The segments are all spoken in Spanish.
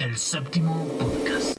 El Séptimo Podcast.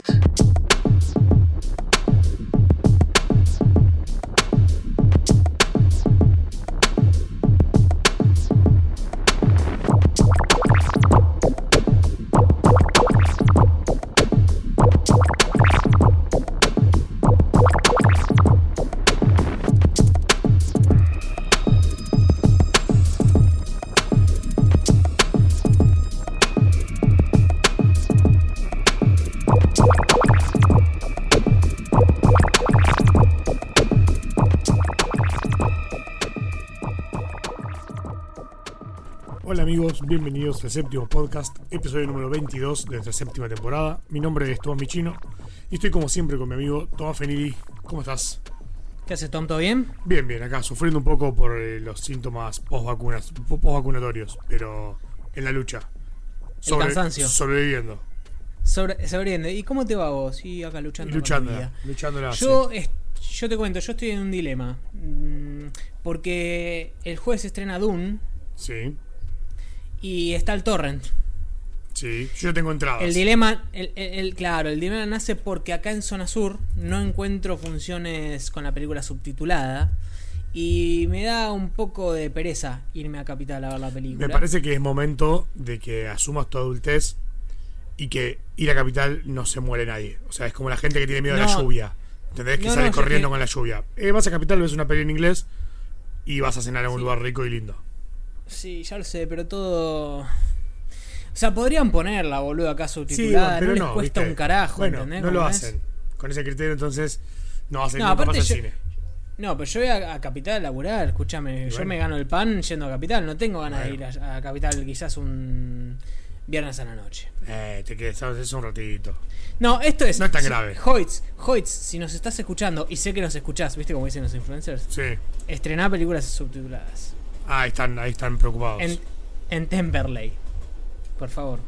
Hola amigos, bienvenidos al Séptimo Podcast, episodio número 22 de nuestra séptima temporada. Mi nombre es Tomás Michino y estoy como siempre con mi amigo Tomás Fenili. ¿Cómo estás? ¿Qué haces, Tom? ¿Todo bien? Bien, acá sufriendo un poco por los síntomas post-vacunatorios, pero en la lucha. El cansancio. Sobreviviendo. Sobreviviendo. ¿Y cómo te va vos? Sí, acá luchando. Luchándola. Yo te cuento, yo estoy en un dilema. Porque el jueves se estrena Dune. Sí. Y está el torrent. Sí, yo tengo entradas. El dilema, claro, el dilema nace porque acá en Zona Sur no encuentro funciones con la película subtitulada. Y me da un poco de pereza irme a Capital a ver la película. Me parece que es momento de que asumas tu adultez y que ir a Capital no se muere nadie. O sea, es como la gente que tiene miedo a la lluvia. ¿Entendés? Que sale corriendo con la lluvia. Vas a Capital, ves una peli en inglés y vas a cenar en un lugar rico y lindo. Sí, ya lo sé, pero todo... O sea, podrían ponerla, boludo, acá subtitulada. Sí, pero no les cuesta un carajo, bueno, ¿entendés? No lo hacen. Con ese criterio, entonces, no hacen no, nunca más aparte al yo, cine. No, pero yo voy a Capital a laburar, escúchame. Bueno. Yo me gano el pan yendo a Capital. No tengo ganas de ir a Capital quizás un viernes a la noche. Te quedas, es un ratito. No, esto es... No es tan grave. Hoyts, si nos estás escuchando, y sé que nos escuchás, ¿viste cómo dicen los influencers? Sí. Estrená películas subtituladas. Ah, ahí están preocupados. En Temperley. Por favor.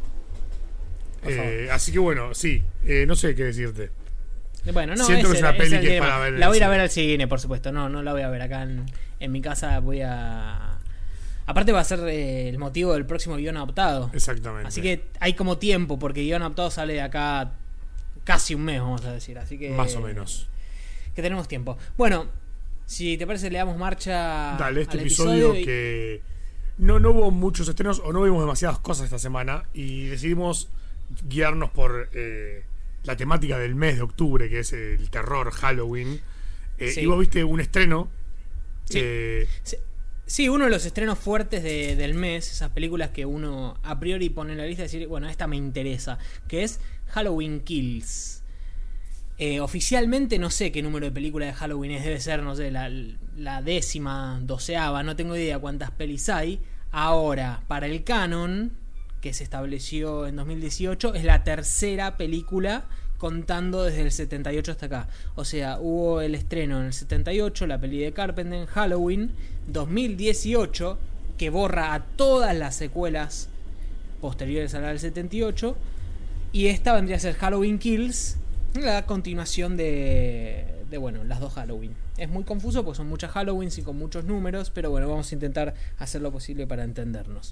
Así que bueno, sí. No sé qué decirte. Bueno, no, siento que es una peli que es para ver. La voy a ir a ver al cine, por supuesto. No la voy a ver acá en mi casa. Voy a... Aparte va a ser el motivo del próximo guión adaptado. Exactamente. Así que hay como tiempo, porque el guión adaptado sale de acá casi un mes, vamos a decir. Así que... Más o menos. Que tenemos tiempo. Bueno, si te parece, le damos marcha. Dale, este al episodio que no hubo muchos estrenos o no vimos demasiadas cosas esta semana y decidimos guiarnos por la temática del mes de octubre, que es el terror, Halloween. Sí. Y vos viste un estreno. Sí. Sí, uno de los estrenos fuertes del mes, esas películas que uno a priori pone en la lista y decir, bueno, esta me interesa, que es Halloween Kills. Oficialmente no sé qué número de película de Halloween es, debe ser, no sé, la 10ª, 12ª, no tengo idea cuántas pelis hay. Ahora, para el canon, que se estableció en 2018, es la tercera película contando desde el 78 hasta acá. O sea, hubo el estreno en el 78, la peli de Carpenter, Halloween, 2018, que borra a todas las secuelas posteriores a la del 78, y esta vendría a ser Halloween Kills, la continuación de bueno, las dos Halloween. Es muy confuso porque son muchas Halloweens y con muchos números, pero bueno, vamos a intentar hacer lo posible para entendernos.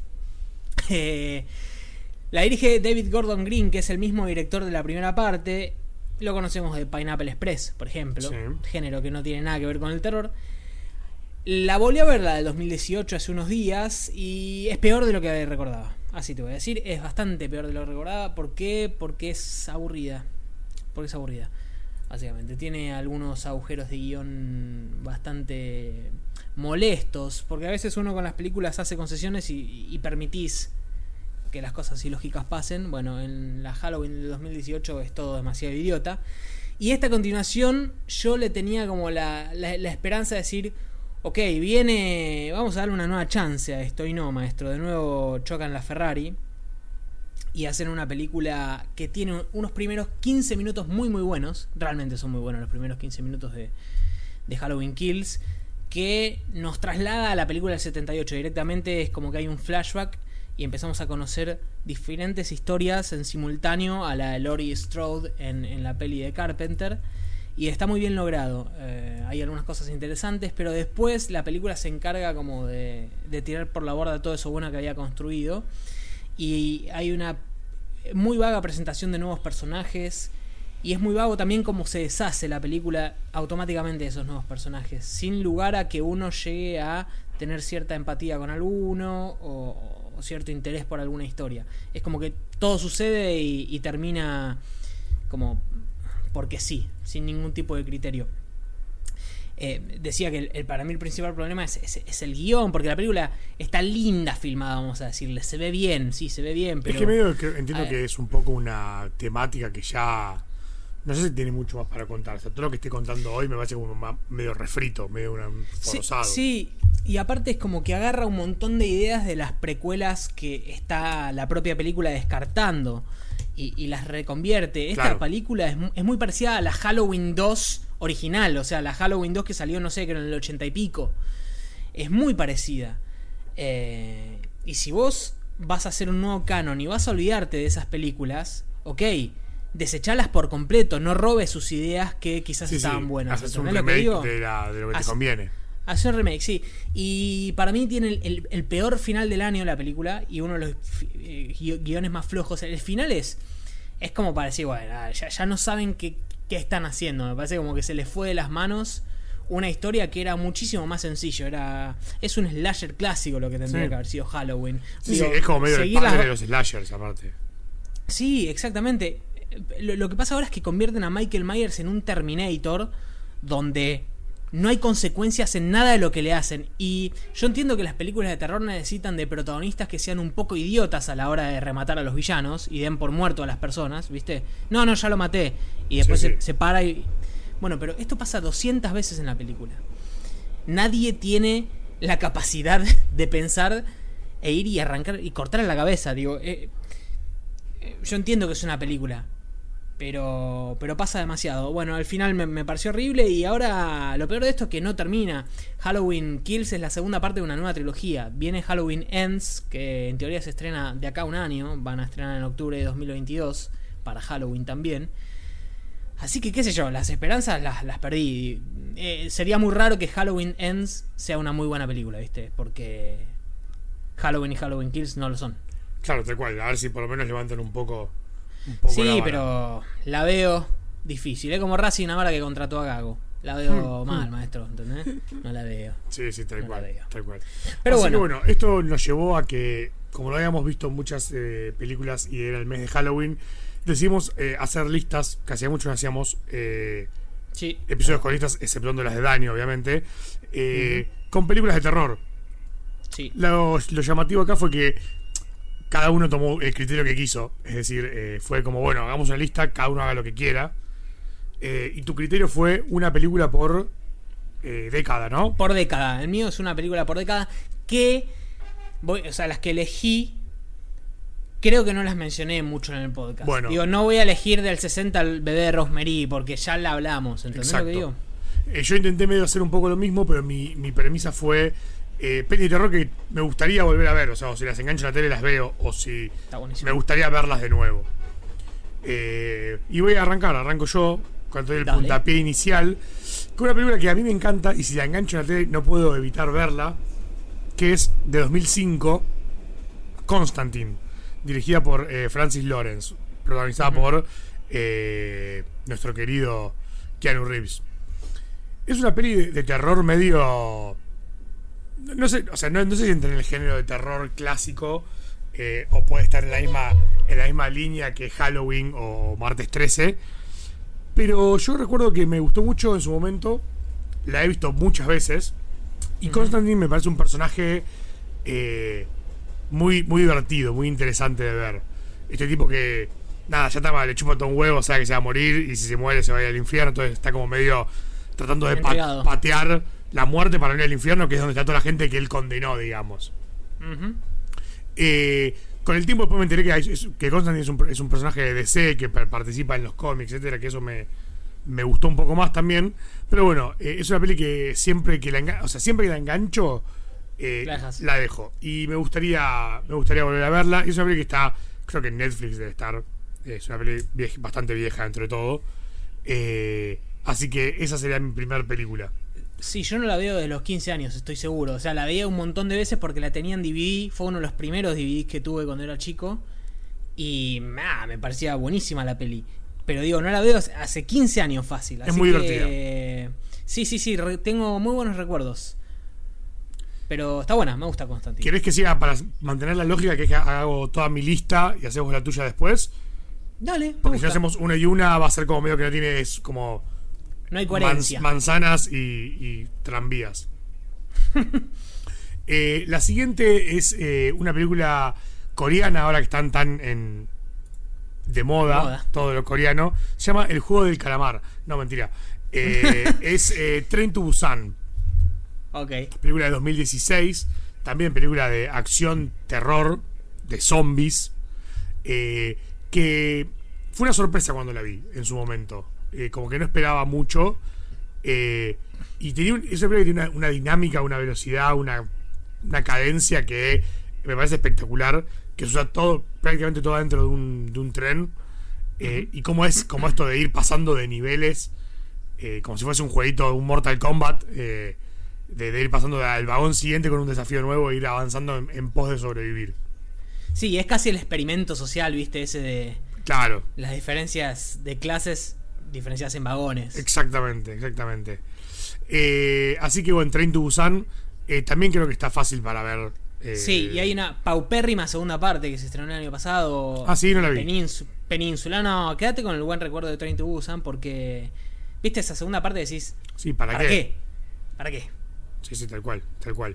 La dirige David Gordon Green, que es el mismo director de la primera parte. Lo conocemos de Pineapple Express, por ejemplo. Sí. Género que no tiene nada que ver con el terror. La volví a ver, la del 2018, hace unos días, y es peor de lo que recordaba. Así te voy a decir, es bastante peor de lo que recordaba. ¿Por qué? Porque es aburrida. Porque es aburrida, básicamente. Tiene algunos agujeros de guión bastante molestos, porque a veces uno con las películas hace concesiones y permitís que las cosas ilógicas pasen. Bueno, en la Halloween del 2018 es todo demasiado idiota. Y esta continuación yo le tenía como la esperanza de decir, ok, viene, vamos a darle una nueva chance a esto. Y no, maestro, de nuevo chocan la Ferrari y hacen una película que tiene unos primeros 15 minutos muy muy buenos. Realmente son muy buenos los primeros 15 minutos de Halloween Kills, que nos traslada a la película del 78. Directamente es como que hay un flashback y empezamos a conocer diferentes historias en simultáneo a la de Laurie Strode en la peli de Carpenter. Y está muy bien logrado. Hay algunas cosas interesantes, pero después la película se encarga como de tirar por la borda todo eso bueno que había construido. Y hay una muy vaga presentación de nuevos personajes. Y es muy vago también cómo se deshace la película automáticamente de esos nuevos personajes, sin lugar a que uno llegue a tener cierta empatía con alguno o cierto interés por alguna historia. Es como que todo sucede y termina como porque sí, sin ningún tipo de criterio. Decía que para mí el principal problema es el guión, porque la película está linda filmada, vamos a decirle, se ve bien, sí, se ve bien, pero... Es que medio que entiendo que es un poco una temática que ya... No sé si tiene mucho más para contar. O sea, todo lo que estoy contando hoy me parece como medio refrito, medio forzado. Sí, y aparte es como que agarra un montón de ideas de las precuelas que está la propia película descartando y las reconvierte. Esta película es muy parecida a la Halloween 2 original, o sea, la Halloween 2 que salió, no sé, que en el 80 y pico. Es muy parecida. Y si vos vas a hacer un nuevo canon y vas a olvidarte de esas películas, ok, desechalas por completo, no robes sus ideas que quizás estaban buenas. Haces un remake de lo que te conviene. Hace un remake, sí. Y para mí tiene el peor final del año la película y uno de los guiones más flojos. El final es como para decir, bueno, ya no saben qué están haciendo. Me parece como que se les fue de las manos una historia que era muchísimo más sencillo. Es un slasher clásico lo que tendría que haber sido Halloween. Sí, es como medio el padre de los slashers aparte. Sí, exactamente. Lo que pasa ahora es que convierten a Michael Myers en un Terminator donde no hay consecuencias en nada de lo que le hacen. Y yo entiendo que las películas de terror necesitan de protagonistas que sean un poco idiotas a la hora de rematar a los villanos y den por muerto a las personas, ¿viste? No, ya lo maté. Y después se para y... Bueno, pero esto pasa 200 veces en la película. Nadie tiene la capacidad de pensar e ir y arrancar y cortar la cabeza. Digo, yo entiendo que es una película, pero pasa demasiado. Bueno, al final me pareció horrible. Y ahora lo peor de esto es que no termina. Halloween Kills es la segunda parte de una nueva trilogía. Viene Halloween Ends, que en teoría se estrena de acá a un año. Van a estrenar en octubre de 2022 para Halloween también. Así que qué sé yo, las esperanzas las perdí. Sería muy raro que Halloween Ends sea una muy buena película, ¿viste? Porque Halloween y Halloween Kills no lo son. Claro, tal cual. A ver si por lo menos levantan un poco sí, pero la veo difícil. Es como Racing ahora que contrató a Gago. La veo mal, maestro, ¿entendés? No la veo. Sí, tal cual. Pero así bueno, esto nos llevó a que, como lo habíamos visto en muchas películas y era el mes de Halloween, decidimos hacer listas, que hacía mucho no hacíamos episodios con listas, exceptuando las de Dani, obviamente, con películas de terror. Sí. Lo llamativo acá fue que cada uno tomó el criterio que quiso. Es decir, fue como, bueno, hagamos una lista, cada uno haga lo que quiera. Y tu criterio fue una película por década, ¿no? Por década. El mío es una película por década que... las que elegí... Creo que no las mencioné mucho en el podcast. Bueno. Digo, no voy a elegir del 60 al bebé de Rosemary porque ya la hablamos. ¿Entendés lo que digo? Yo intenté medio hacer un poco lo mismo, pero mi premisa fue pelis de terror que me gustaría volver a ver. O sea, o si las engancho en la tele las veo, o si me gustaría verlas de nuevo. Y voy a arranco yo, cuando doy el puntapié inicial, con una película que a mí me encanta y si la engancho en la tele no puedo evitar verla, que es de 2005, Constantine, dirigida por Francis Lawrence, protagonizada por nuestro querido Keanu Reeves. Es una peli de terror medio... No sé, o sea, no sé si entra en el género de terror clásico o puede estar en la misma línea que Halloween o Martes 13. Pero yo recuerdo que me gustó mucho en su momento. La he visto muchas veces. Y Constantine me parece un personaje muy, muy divertido, muy interesante de ver. Este tipo que, nada, ya está, le chupa todo un huevo, sabe que se va a morir. Y si se muere se va a ir al infierno. Entonces está como medio tratando de patear la muerte para no ir al infierno, que es donde está toda la gente que él condenó, digamos. Con el tiempo después me enteré que Constantine es un personaje de DC que participa en los cómics, etcétera, que eso me gustó un poco más también. Pero bueno, es una peli que siempre que la engancho la dejo. Y me gustaría volver a verla. Y es una peli que está, creo que en Netflix debe estar. Es una peli bastante vieja dentro de todo. Así que esa sería mi primer película. Sí, yo no la veo desde los 15 años, estoy seguro. O sea, la veía un montón de veces porque la tenía en DVD. Fue uno de los primeros DVDs que tuve cuando era chico. Y me parecía buenísima la peli. Pero digo, no la veo hace 15 años fácil. Así es muy que, divertida. Sí, tengo muy buenos recuerdos. Pero está buena, me gusta Constantine. ¿Querés que siga para mantener la lógica, que es que hago toda mi lista y hacemos la tuya después? Dale, porque si no hacemos una y una va a ser como medio que no tiene, es como no hay coherencia. Manzanas y tranvías. La siguiente es una película coreana, ahora que están tan de moda todo lo coreano. Se llama El juego del calamar. No, mentira. Es Train to Busan. Okay. Película de 2016. También película de acción, terror, de zombies. Que fue una sorpresa cuando la vi en su momento. Como que no esperaba mucho. Y tenía esa película que tiene una dinámica, una velocidad, una cadencia que me parece espectacular. Que se usa todo, prácticamente todo dentro de un tren. Y como esto de ir pasando de niveles, como si fuese un jueguito, un Mortal Kombat, de ir pasando al vagón siguiente con un desafío nuevo e ir avanzando en pos de sobrevivir. Sí, es casi el experimento social, ¿viste? Ese de... Claro. Las diferencias de clases diferenciadas en vagones. Exactamente. Así que bueno, Train to Busan también creo que está fácil para ver. Sí, y hay una paupérrima segunda parte que se estrenó el año pasado. Ah, sí, no la vi. Península. No, quédate con el buen recuerdo de Train to Busan porque... ¿Viste esa segunda parte? Decís... Sí, ¿para qué? ¿Para qué? Sí, tal cual.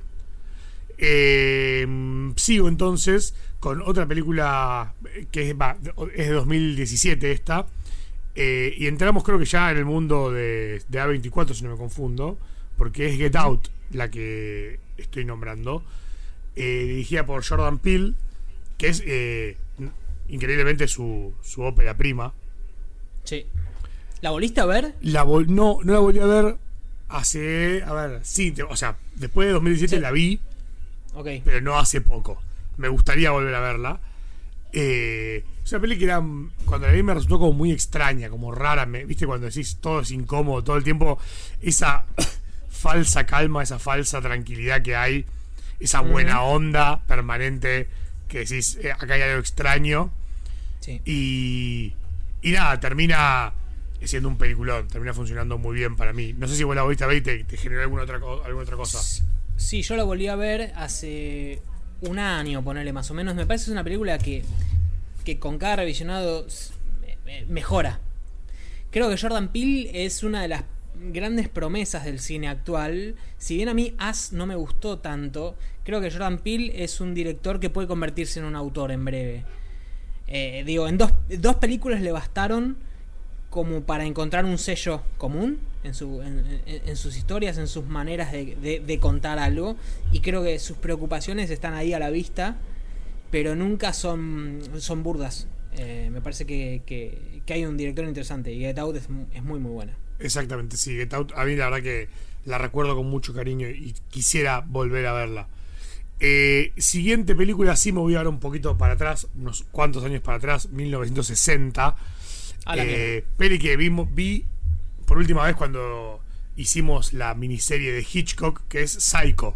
Sigo entonces con otra película que es de 2017 esta. Y entramos creo que ya en el mundo de A24, si no me confundo, porque es Get Out la que estoy nombrando, dirigida por Jordan Peele, que es increíblemente su ópera prima. Sí. ¿La volviste a ver? No la volví a ver hace... A ver, sí, o sea, después de 2017 sí. La vi, okay, pero no hace poco. Me gustaría volver a verla. Es una peli que era, cuando la vi me resultó como muy extraña, como rara. ¿Viste? Cuando decís todo es incómodo todo el tiempo, esa falsa calma, esa falsa tranquilidad que hay, esa buena onda permanente que decís, acá hay algo extraño. Sí. Y nada, termina siendo un peliculón, termina funcionando muy bien para mí. No sé si vos la volviste a ver y te generó alguna otra cosa. Sí, yo la volví a ver hace un año, ponele más o menos. Me parece que es una película que con cada revisionado mejora. Creo que Jordan Peele es una de las grandes promesas del cine actual. Si bien a mí As no me gustó tanto, creo que Jordan Peele es un director que puede convertirse en un autor en breve. En dos películas le bastaron como para encontrar un sello común en sus historias, en sus maneras de contar algo, y creo que sus preocupaciones están ahí a la vista, pero nunca son burdas. Me parece que hay un director interesante, y Get Out es muy muy buena. Exactamente, sí, Get Out, a mí la verdad que la recuerdo con mucho cariño y quisiera volver a verla. Siguiente película, sí me voy a dar un poquito para atrás, unos cuantos años para atrás, 1960. Peli que vi por última vez cuando hicimos la miniserie de Hitchcock, que es Psycho.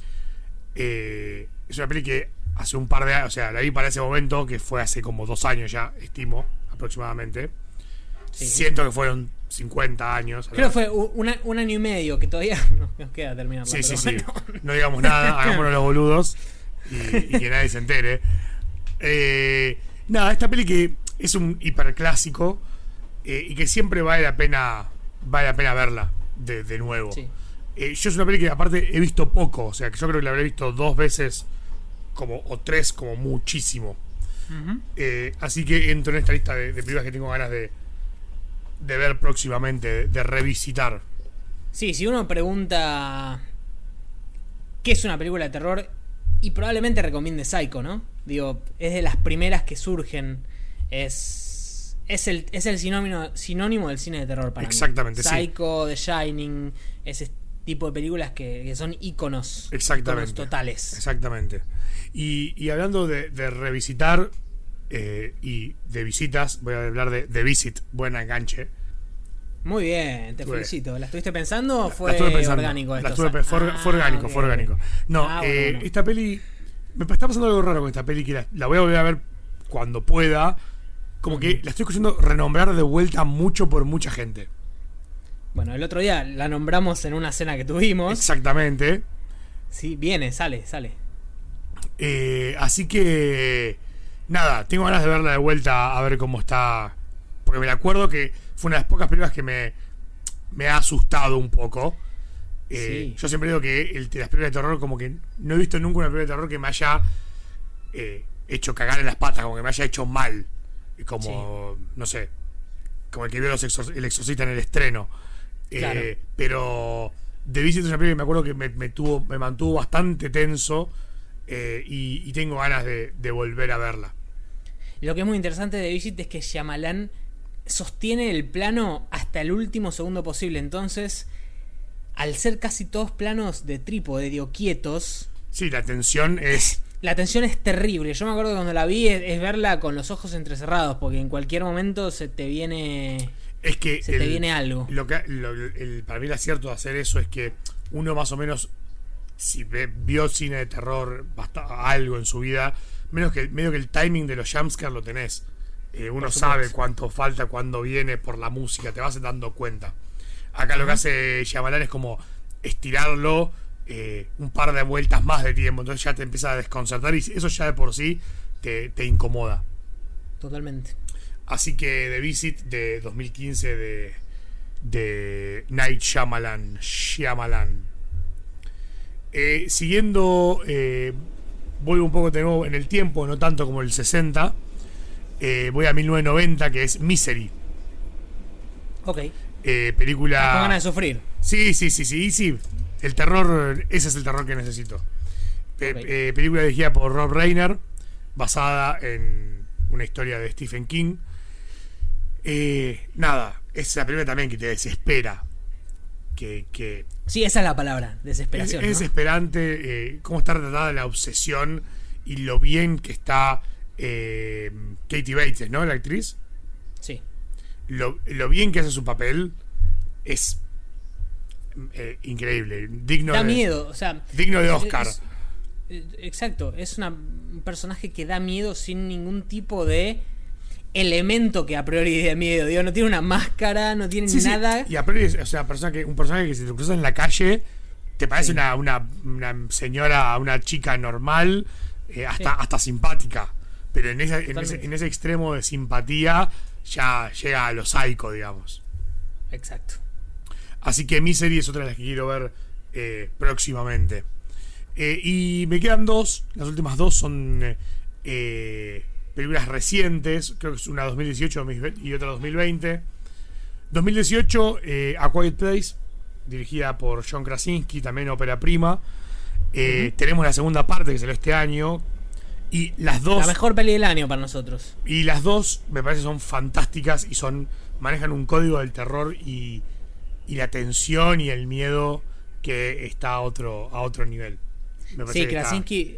Es una peli que hace un par de años, o sea, la vi para ese momento, que fue hace como 2 años ya, estimo, aproximadamente. Sí. Siento que fueron 50 años. Creo que fue un año y medio, que todavía nos queda terminar. Sí. No digamos nada, hagámonos los boludos y que nadie se entere. Nada, esta peli que es un hiperclásico y que siempre vale la pena verla de nuevo. Sí. Yo es una peli que aparte he visto poco, o sea que yo creo que la habré visto 2 veces o 3 como muchísimo. Así que entro en esta lista de películas que tengo ganas de ver próximamente, de revisitar. Sí, si uno pregunta ¿qué es una película de terror? Y probablemente recomiende Psycho, ¿no? Digo, es de las primeras que surgen. Es el sinónimo del cine de terror para exactamente, mí. Psycho, The Shining, ese tipo de películas que son íconos. Exactamente. Íconos totales. Exactamente. Y hablando de revisitar y de visitas, voy a hablar de The Visit, buen enganche. Muy bien, te felicito. ¿La estuviste pensando o fue orgánico esto? Fue orgánico. No, bueno. Esta peli... Me está pasando algo raro con esta peli, que la voy a volver a ver cuando pueda. Como que la estoy escuchando renombrar de vuelta mucho por mucha gente. Bueno, el otro día la nombramos en una cena que tuvimos. Exactamente. Sí, viene, sale. Así que nada, tengo ganas de verla de vuelta a ver cómo está. Porque me acuerdo que fue una de las pocas películas que me ha asustado un poco. Sí. Yo siempre digo que las películas de terror, como que no he visto nunca una película de terror que me haya hecho cagar en las patas, como que me haya hecho mal. Como, no sé, como el que vio el Exorcista en el estreno. Claro. Pero The Visit es una película que me acuerdo que me mantuvo bastante tenso. Y tengo ganas de volver a verla. Lo que es muy interesante de Visit es que Shyamalan sostiene el plano hasta el último segundo posible. Entonces, al ser casi todos planos de trípode, quietos. Sí, la tensión es. La tensión es terrible. Yo me acuerdo que cuando la vi es verla con los ojos entrecerrados, porque en cualquier momento se te viene. Es que te viene algo. Para mí el acierto de hacer eso es que uno más o menos, si vio cine de terror algo en su vida, medio que el timing de los jumpscares lo tenés. Uno sabe cuánto falta, cuándo viene por la música, te vas dando cuenta. Acá lo que hace Shyamalan es como estirarlo un par de vueltas más de tiempo, entonces ya te empieza a desconcertar y eso ya de por sí te incomoda. Totalmente. Así que The Visit de 2015 de Night Shyamalan. Siguiendo, vuelvo un poco de nuevo en el tiempo, no tanto como el 60. Voy a 1990, que es Misery. Ok. Película. Con ganas de sufrir. Sí. El terror, ese es el terror que necesito. Okay. Película dirigida por Rob Reiner, basada en una historia de Stephen King. Nada, es la película también que te desespera. Sí, esa es la palabra, desesperación. Es desesperante cómo está retratada la obsesión y lo bien que está Katie Bates, ¿no? La actriz. Sí. Lo bien que hace su papel es increíble, da miedo, o sea, digno de Oscar. Exacto, es un personaje que da miedo sin ningún tipo de elemento que a priori dé miedo. Digo, no tiene una máscara, no tiene nada. Sí. Y a priori, o sea, un personaje que si te cruzas en la calle te parece una señora, una chica normal, hasta simpática. Pero en ese extremo de simpatía ya llega a lo psycho, digamos. Exacto. Así que Misery es otra de las que quiero ver próximamente. Y me quedan dos. Las últimas dos son películas recientes. Creo que es una 2018 y otra 2020. 2018, A Quiet Place, dirigida por John Krasinski, también ópera prima. Tenemos la segunda parte que salió este año. Y las dos. La mejor peli del año para nosotros. Y las dos me parece son fantásticas y manejan un código del terror y la tensión y el miedo que está a otro nivel. Sí, Krasinski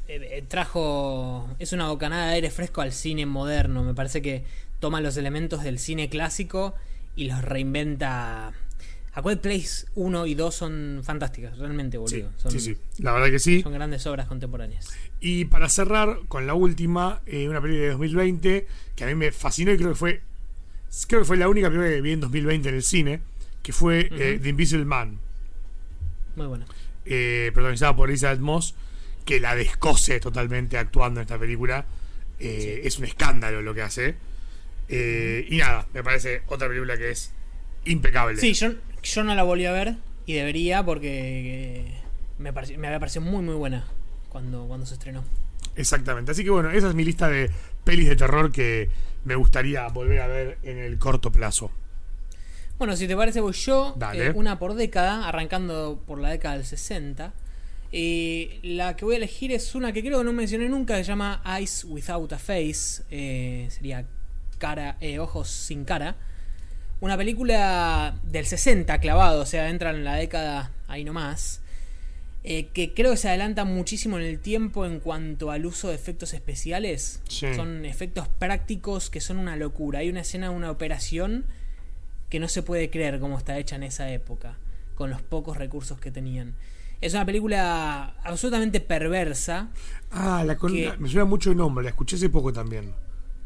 es una bocanada de aire fresco al cine moderno. Me parece que toma los elementos del cine clásico y los reinventa. A Quiet Place 1 y 2 son fantásticas, realmente, boludo. Sí, la verdad que sí. Son grandes obras contemporáneas. Y para cerrar con la última, una película de 2020 que a mí me fascinó y creo que fue la única película que vi en 2020 en el cine, que fue The Invisible Man. Muy buena. Protagonizada por Elizabeth Moss, que la descose totalmente actuando en esta película. Es un escándalo lo que hace. Y nada, me parece otra película que es impecable. Sí, yo no la volví a ver y debería, porque me había parecido muy muy buena cuando se estrenó. Exactamente, así que bueno, esa es mi lista de pelis de terror que me gustaría volver a ver en el corto plazo. Bueno, si te parece voy yo, una por década, arrancando por la década del 60. La que voy a elegir es una que creo que no mencioné nunca, que se llama Eyes Without a Face. Sería ojos sin cara. Una película del 60 clavado, o sea, entra en la década ahí nomás. Que creo que se adelanta muchísimo en el tiempo en cuanto al uso de efectos especiales. Sí. Son efectos prácticos que son una locura. Hay una escena de una operación que no se puede creer cómo está hecha en esa época, con los pocos recursos que tenían. Es una película absolutamente perversa. Me suena mucho el nombre, la escuché hace poco también.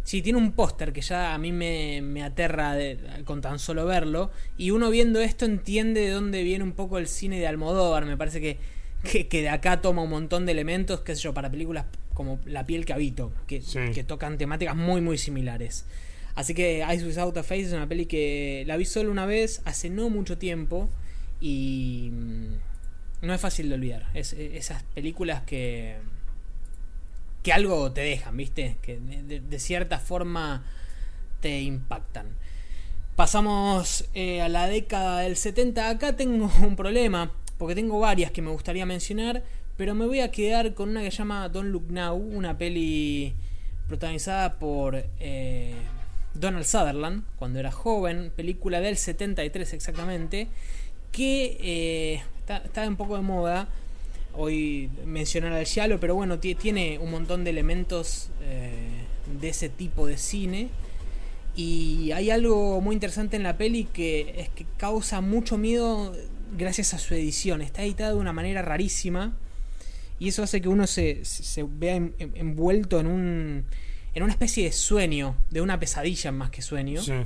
Sí, tiene un póster que ya a mí me aterra con tan solo verlo. Y uno viendo esto entiende de dónde viene un poco el cine de Almodóvar. Me parece que de acá toma un montón de elementos, qué sé yo, para películas como La piel que habito, que tocan temáticas muy muy similares. Así que Eyes Without a Face es una peli que la vi solo una vez hace no mucho tiempo y no es fácil de olvidar. Esas películas que algo te dejan, ¿viste? Que de cierta forma te impactan. Pasamos a la década del 70. Acá tengo un problema, porque tengo varias que me gustaría mencionar, pero me voy a quedar con una que se llama Don't Look Now, una peli protagonizada por Donald Sutherland, cuando era joven, película del 73 exactamente, que está un poco de moda hoy mencionar al giallo, pero bueno, tiene un montón de elementos de ese tipo de cine. Y hay algo muy interesante en la peli que es que causa mucho miedo gracias a su edición. Está editada de una manera rarísima y eso hace que uno se vea envuelto en una especie de sueño, de una pesadilla más que sueño. Sí.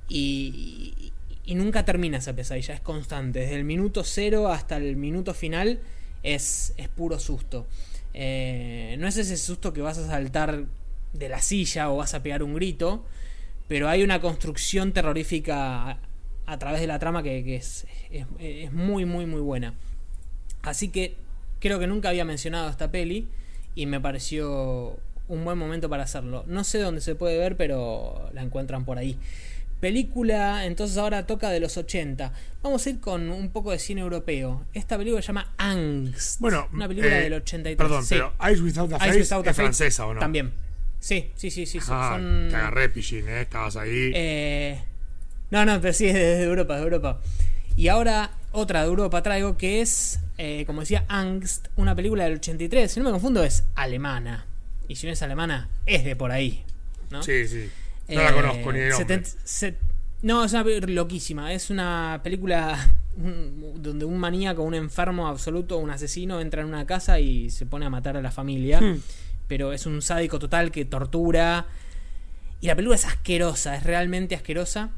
Y nunca termina esa pesadilla, es constante. Desde el minuto 0 hasta el minuto final es puro susto. No es ese susto que vas a saltar de la silla o vas a pegar un grito, pero hay una construcción terrorífica a través de la trama que es muy muy muy buena. Así que creo que nunca había mencionado esta peli y me pareció un buen momento para hacerlo. No sé dónde se puede ver, pero la encuentran por ahí. Película, entonces ahora toca de los 80. Vamos a ir con un poco de cine europeo. Esta película se llama Angst. Bueno, una película del 83. Perdón, sí. Pero Eyes Without a Face es francesa, ¿o no? También. Sí. Te agarré, Pichín, estabas ahí. No, pero sí, es de Europa. Y ahora otra de Europa traigo que es, como decía, Angst, una película del 83. Si no me confundo, es alemana. Y si no es alemana, es de por ahí, ¿no? Sí. No la conozco ni de nombre. No, es una película loquísima. Es una película donde un maníaco, un enfermo absoluto, un asesino entra en una casa y se pone a matar a la familia. Pero es un sádico total que tortura. Y la película es asquerosa, es realmente asquerosa.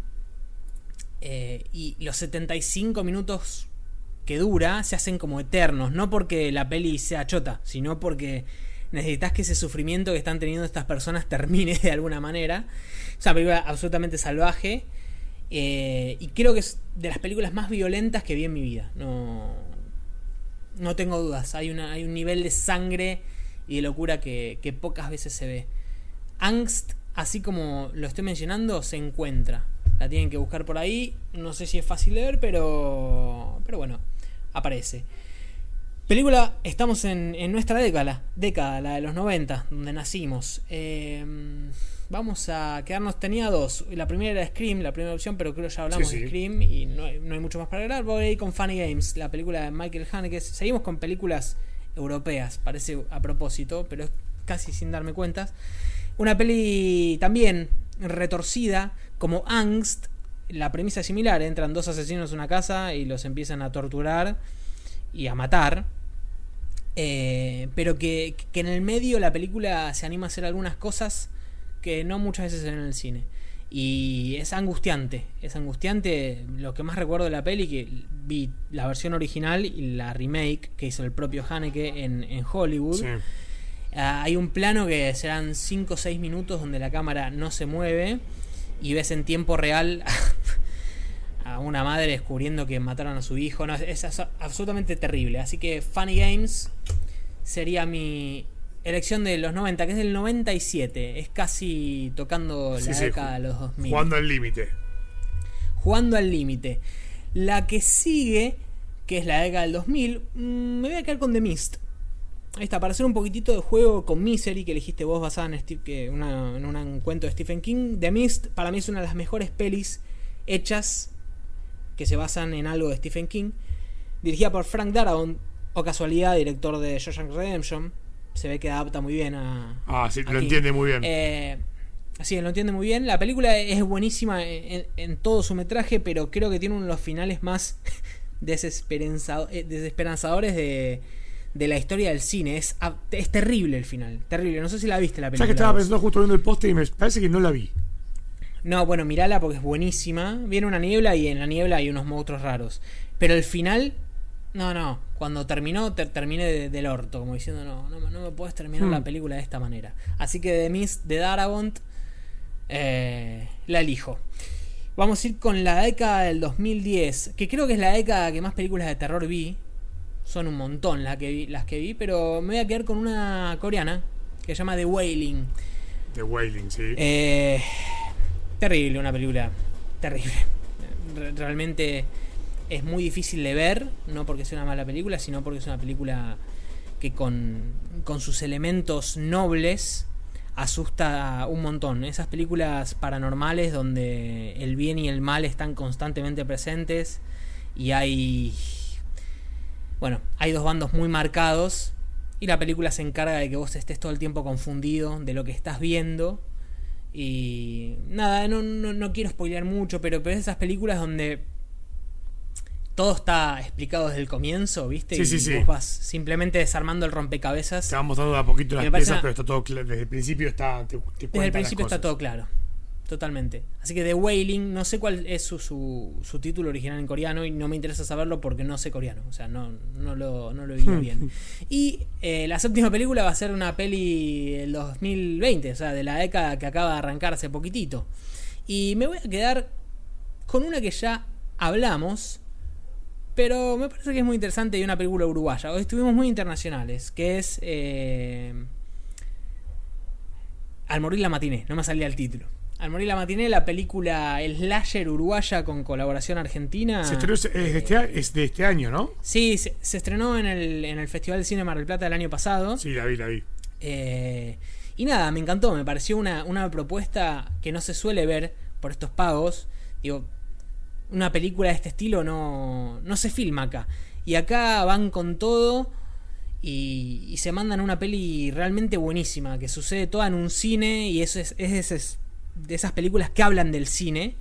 Y los 75 minutos que dura se hacen como eternos. No porque la peli sea chota, sino porque necesitas que ese sufrimiento que están teniendo estas personas termine de alguna manera. Es una película absolutamente salvaje. Y creo que es de las películas más violentas que vi en mi vida. No tengo dudas. Hay un nivel de sangre y de locura que pocas veces se ve. Angst, así como lo estoy mencionando, se encuentra. La tienen que buscar por ahí. No sé si es fácil de ver, pero bueno, aparece. Película, estamos en nuestra década, la de los 90, donde nacimos. Vamos a quedarnos, tenía dos. La primera era Scream, la primera opción, pero creo que ya hablamos de Scream y no hay mucho más para agregar. Voy a ir con Funny Games, la película de Michael Haneke. Seguimos con películas europeas, parece a propósito, pero es casi sin darme cuenta. Una peli también retorcida, como Angst. La premisa es similar, entran dos asesinos a una casa y los empiezan a torturar y a matar. Pero que en el medio la película se anima a hacer algunas cosas que no muchas veces se ven en el cine. Y es angustiante. Lo que más recuerdo de la peli, que vi la versión original y la remake que hizo el propio Haneke en Hollywood. Sí. Hay un plano que serán 5 o 6 minutos donde la cámara no se mueve y ves en tiempo real a una madre descubriendo que mataron a su hijo. No, es absolutamente terrible. Así que Funny Games sería mi elección de los 90, que es del 97. Es casi tocando la década de los 2000. Jugando al límite. La que sigue, que es la década del 2000, me voy a quedar con The Mist. Ahí está, para hacer un poquitito de juego con Misery, que elegiste vos basada en un cuento de Stephen King. The Mist para mí es una de las mejores pelis hechas que se basan en algo de Stephen King. Dirigida por Frank Darabont, o casualidad, director de Shawshank Redemption. Se ve que adapta muy bien sí, lo entiende muy bien. Sí, lo entiende muy bien. La película es buenísima en todo su metraje, pero creo que tiene uno de los finales más desesperanzadores de la historia del cine. Es terrible el final, terrible. No sé si la viste la película. ¿Sabes que estaba pensando justo viendo el póster y me parece que no la vi? No, bueno, mirala porque es buenísima. Viene una niebla y en la niebla hay unos monstruos raros. Pero el final, no. Cuando terminé del orto, como diciendo, no me puedes terminar la película de esta manera. Así que The Mist de Darabont la elijo. Vamos a ir con la década del 2010, que creo que es la década que más películas de terror vi. Son un montón las que vi, pero me voy a quedar con una coreana que se llama The Wailing. The Wailing, sí. Terrible, una película terrible. Realmente es muy difícil de ver, no porque sea una mala película, sino porque es una película que con sus elementos nobles asusta un montón. Esas películas paranormales donde el bien y el mal están constantemente presentes y hay dos bandos muy marcados y la película se encarga de que vos estés todo el tiempo confundido de lo que estás viendo. Y nada, no quiero spoilear mucho, pero es esas películas donde todo está explicado desde el comienzo, ¿viste? Sí. Vos vas simplemente desarmando el rompecabezas. Te vamos dando de a poquito las piezas, pero está todo claro. Desde el principio desde el principio está todo claro. Totalmente. Así que The Wailing, no sé cuál es su título original en coreano y no me interesa saberlo porque no sé coreano. O sea, no lo vi bien. Y la séptima película va a ser una peli del 2020, o sea, de la década que acaba de arrancar hace poquitito. Y me voy a quedar con una que ya hablamos, pero me parece que es muy interesante y una película uruguaya. Hoy estuvimos muy internacionales, que es Al morir la matiné, no me salía el título. Al morir la matiné, la película slasher uruguaya con colaboración argentina. Se estrenó, es de este año, ¿no? Sí, se estrenó en el Festival de Cine de Mar del Plata del año pasado. Sí, la vi. Y nada, me encantó, me pareció una propuesta que no se suele ver por estos pagos. Digo, una película de este estilo no se filma acá. Y acá van con todo y se mandan una peli realmente buenísima, que sucede toda en un cine y eso es de esas películas que hablan del cine.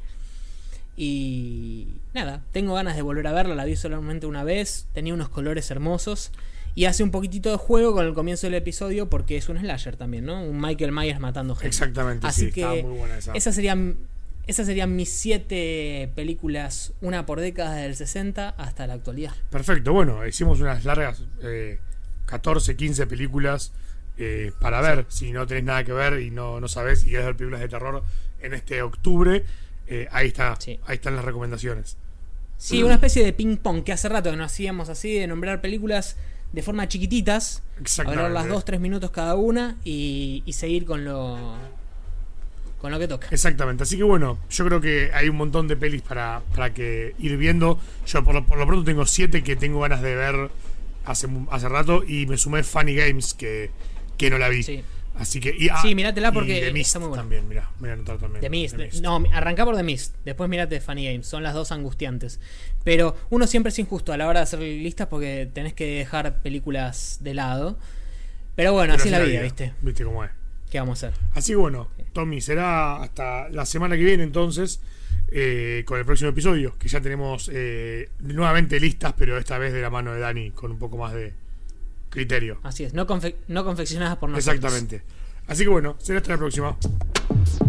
Y nada, tengo ganas de volver a verla. La vi solamente una vez, tenía unos colores hermosos y hace un poquitito de juego con el comienzo del episodio porque es un slasher también, ¿no? Un Michael Myers matando gente. Exactamente. Así sí, que estaba muy buena esa. Esas serían mis 7 películas, una por década del 60 hasta la actualidad. Perfecto, bueno, hicimos unas largas 14, 15 películas para ver. Si no tenés nada que ver y no sabés y querés ver películas de terror en este octubre, ahí están las recomendaciones. Sí, una especie de ping pong que hace rato que no hacíamos así, de nombrar películas de forma chiquititas, hablar las 2-3 minutos cada una y seguir con lo que toca. Exactamente, así que bueno, yo creo que hay un montón de pelis para que ir viendo. Yo por lo pronto tengo 7 que tengo ganas de ver hace rato y me sumé Funny Games que no la vi. Sí. Así que sí, mirátela porque The Mist está muy buena. También, mirá, voy a anotar también. The Mist. No, arrancá por The Mist, después mirate Funny Games, son las dos angustiantes. Pero uno siempre es injusto a la hora de hacer listas porque tenés que dejar películas de lado. Pero bueno, así es la vida, ¿viste? ¿Viste cómo es? ¿Qué vamos a hacer? Así que bueno, Tommy, será hasta la semana que viene entonces con el próximo episodio, que ya tenemos nuevamente listas, pero esta vez de la mano de Dani, con un poco más de criterio. Así es, no confeccionadas por nosotros. Exactamente. Así que bueno, será hasta la próxima.